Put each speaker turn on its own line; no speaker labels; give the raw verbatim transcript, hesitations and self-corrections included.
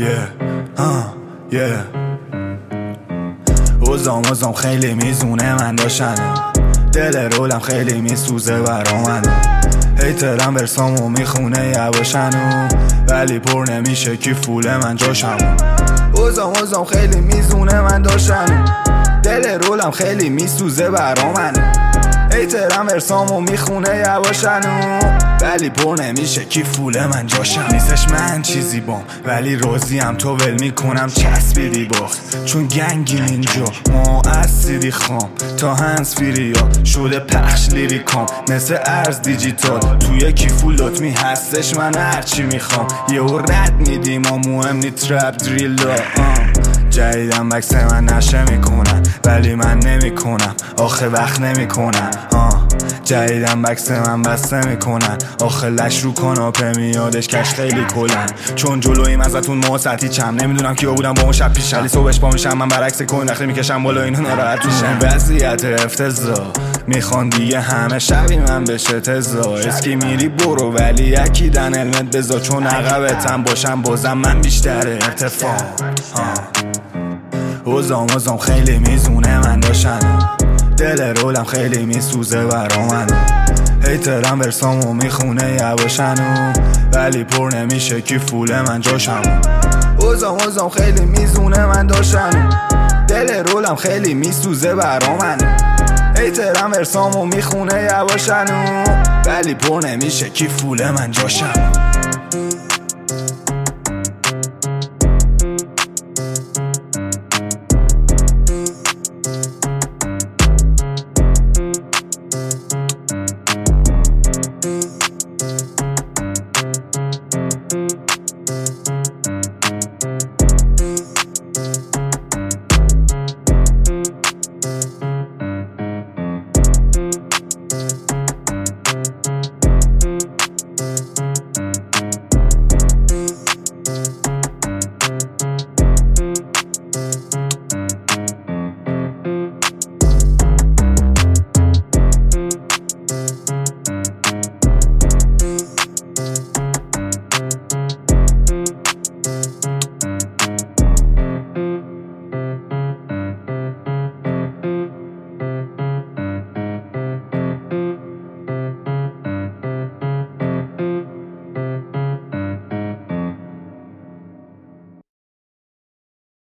yeah آه yeah اوزام اوزام خیلی میزونه من داشتنم، دل رولم خیلی میسوزه برا منو، هیترم برسامو میخونه یواشنو، ولی پر نمیشه کی فوله من جاشمو. اوزام اوزام خیلی میزونه من داشتنم، دل رولم خیلی میسوزه برا منو، هیترم برسامو میخونه یواشنو، ولی پر نمیشه کی فوله من جاشم. نیستش من چیزی بام ولی راضیم، تو ول میکنم چسبیدی باخت چون گنگیم اینجا، ما اسیدی خام تا هنس فیریا شده پخش لیریکام مثل ارز دیجیتال، توی کی فولات می هستش من هرچی میخوام، یهو رد میدیم ما مهم نی ترپ دریلا. جدیدم بکس من نشه میکنن ولی من نمیکنم، آخه وقت نمیکنم. جدیدم بکس من بسته میکنن، آخه لش رو کاناپه میادش کش خیلی کلن، چون جلویم ازتون موسطی چم نمیدونم کیا بودم با اون شب پیشم، ولی صبحش پا میشم من برعکس کوین نخلی میکشم بالا اینو ناراحت میشم. وضعیت افتضاح میخوان دیگه همه شبی من بشه تزا، اسکی میری برو ولی اکیدن علمت بزا، چون عقبتم باشم بازم من بیشتر ارتفاع. اوزام اوزام خیلی میزونه من داشتنم، دل رولم خیلی میسوزه برا منو، هیترم برسامو میخونه یواشنو، ولی پر نمیشه کی فوله من جاشمو. اوزام اوزام خیلی میزونه من داشتنم، دل رولم خیلی میسوزه برا منو، هیترم برسامو میخونه یواشنو، ولی پر نمیشه کی فوله من جاشمو.